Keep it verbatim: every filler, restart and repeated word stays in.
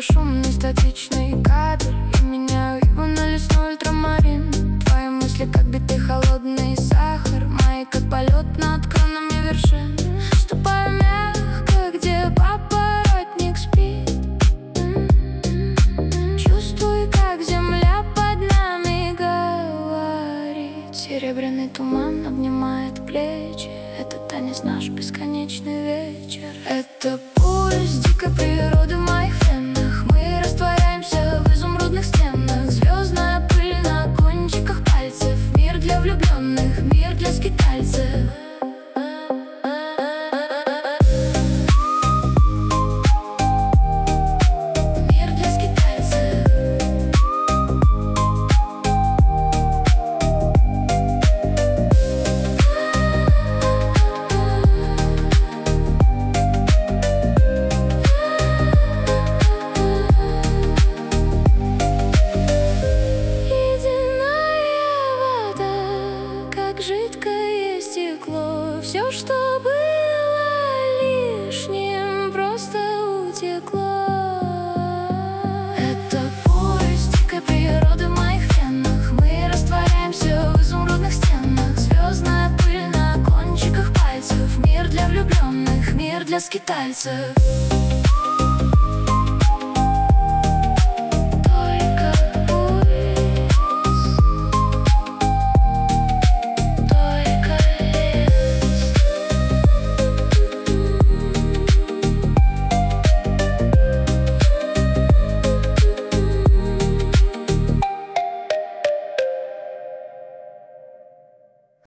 шумный статичный кадр и меняю его на лесной ультрамарин. Твои мысли как биты холодный сахар, мои как полет над кронами вершин. Ступаю мягко, где папоротник спит. Чувствую, как земля под нами говорит. Серебряный туман обнимает плечи. Это танец наш бесконечный вечер. Это пульс дикой природы в моих венах. Мы растворяемся в изумрудных стенах. Звездная пыль на кончиках пальцев. Мир для влюбленных, мир для скитальцев. Мир для скитальцев. Жидкое стекло, все, что было лишним, просто утекло. Это поезд дикой природы в моих венах. Мы растворяемся в изумрудных стенах. Звездная пыль на кончиках пальцев. Мир для влюбленных, мир для скитальцев.